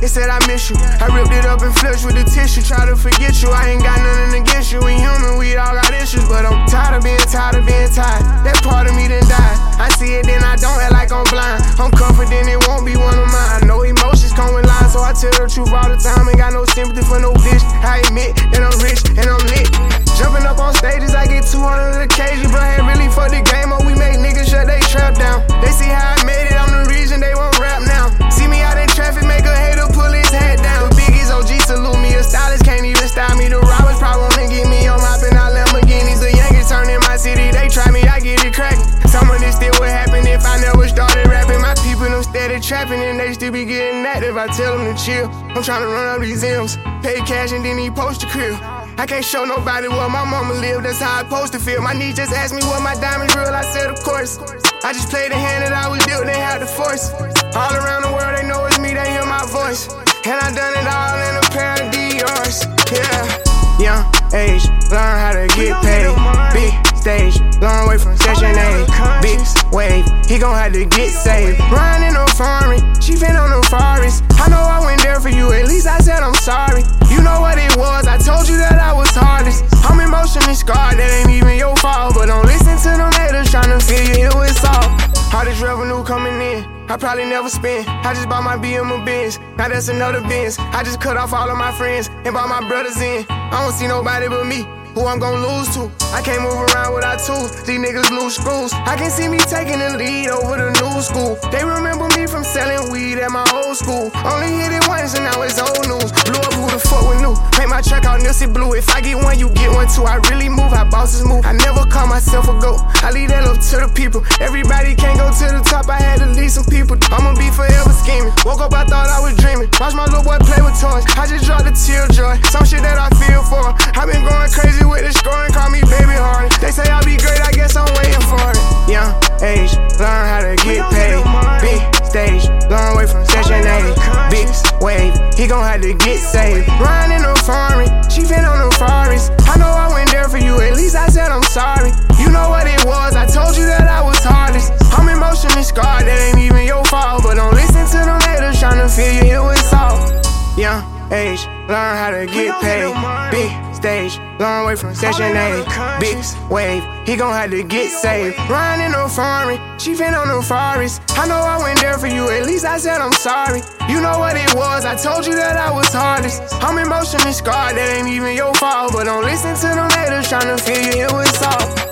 It said I miss you. I ripped it up and flushed with the tissue. Try to forget you, I ain't got nothing against you. We human, we all got issues, but I'm tired of being tired. That part of me done died. I see it, then I don't act like I'm blind. I'm confident it won't be one of mine. I know emotions come with lines, so I tell the truth all the time. Ain't got no sympathy for no bitch. I admit that I'm rich and I'm lit. Jumping up on stages, I get 200 occasions. Bro, had really fucked the game up. We make niggas shut they trap down. They see how I made it, I'm the reason they won't rap now. See me out in traffic, make a hater pull his hat down. The biggest OG salute me, a stylist can't even style me. The robbers probably wanna get me on mopping out Lamborghinis. The Yankees turn in my city, they try me, I get it cracking. Some of this still would happen if I never started rapping. My people them steady trapping and they still be getting active. I tell them to chill, I'm trying to run up these M's. Pay cash and then he post the crib. I can't show nobody where my mama live, that's how I supposed to feel. My niece just asked me what my diamonds real, I said of course. I just played the hand that I was dealt, they had the force. All around the world they know it's me, they hear my voice. And I done it all in a pair of Dior's, yeah. Young age, learn how to get paid. Big stage, long way from Section 8. Big wave, he gon' have to get saved. Riding in no foreign, she been on the forest. I know I went there for you, at least I said I'm sorry. You know what it was, I told you that I was hardest. I'm emotionally scarred, that ain't even your fault. But don't listen to them haters tryna feel you here with salt. All this revenue coming in, I probably never spend. I just bought my BM a Benz, now that's another Benz. I just cut off all of my friends and brought my brothers in. I don't see nobody but me, who I'm gon' lose to. I can't move around without tools, these niggas lose screws. I can see me taking the lead over the new school. They remember me from selling weed at my old school. Only hit it once and now it's old news. Blew up, who the fuck would knew? Paint my truck out Nipsey Blue. If I get one, you get one too. I really move how bosses move. I never call myself a goat, I leave that up to the people. Everybody can't go to the top, I had to leave some people. I'ma be forever scheming. Woke up, I thought I was dreaming. Watch my little boy play with toys, I just dropped a tear joy. Some shit that I feel for. I been going crazy with the scoring, call me baby Harden. They say I'll be great, I guess I'm waiting for it. Young age, learn how to get paid. Big stage, long way from Section 8. Big wave, he gon' have to get saved. Riding in no foreign, she been on the forest. I know I went there for you, at least I said I'm sorry. You know what it was, I told you that I was hardest. I'm emotionally scarred, that ain't even your fault. But don't listen to them haters tryna feel you here with salt. Young age, learn how to get paid. Big stage, long way from Section 8. Big wave, he gon' have to get saved. Riding in no foreign, she been on the forest. I know I went there for you, at least I said I'm sorry. You know what it was, I told you that I was hardest. I'm emotionally scarred, that ain't even your fault. But don't listen to them haters tryna feel you here with salt.